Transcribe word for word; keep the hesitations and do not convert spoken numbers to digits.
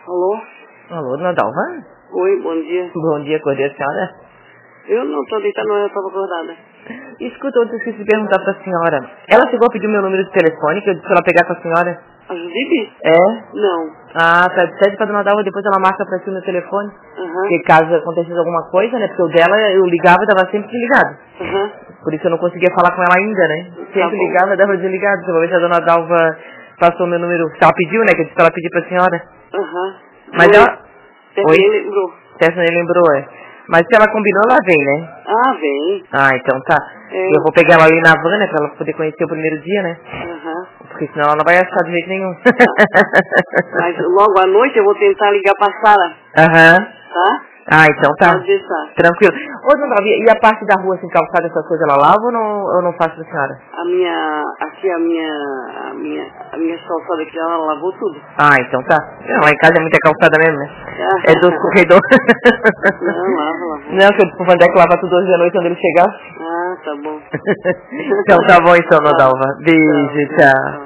Alô? Alô, dona Dalva? Oi, bom dia. Bom dia, acordei a senhora? Eu não tô deitada, não, eu tava acordada. Escuta, eu esqueci de perguntar pra senhora. Ela chegou a pedir o meu número de telefone, que eu disse pra ela pegar com a senhora? A Judipe? É? Não. Ah, tá. Pede pra dona Dalva, depois ela marca pra ti o meu telefone. Aham. Porque caso acontecesse alguma coisa, né? Porque o dela, eu ligava e tava sempre desligado. Aham. Por isso eu não conseguia falar com ela ainda, né? Tá Sempre bom. ligava e dava desligado. Uma vez a dona Dalva passou o meu número, que ela pediu, né? Que eu disse pra ela pedir pra senhora. Aham. Mas Oi. ela... Até Oi? nem lembrou. Tessa nem lembrou, é. Mas se ela combinou, ela vem, né? Ah, vem. Ah, então tá. É. Eu vou pegar ela ali na van, né? Pra ela poder conhecer o primeiro dia, né? Aham. Porque senão ela não vai achar de jeito nenhum. Mas logo à noite eu vou tentar ligar pra Sara, Aham. tá? Ah, então tá. Pode deixar. Tranquilo. Ô, dona Dalva, e a parte da rua, assim, calçada, essas coisas, ela lava ou não, eu não faço pra senhora? A minha, aqui a minha, a minha, a minha calçada aqui, ela lavou tudo. Ah, então tá. Não, lá em casa é muita calçada mesmo, né? Ah. É dos corredores. Não, lava, lava. Não, que eu disse pro Vandeco que lava tudo hoje à noite quando ele chegar. Ah, tá bom. Então tá bom então, dona Tá. Dalva. Beijo, Tchau. tchau.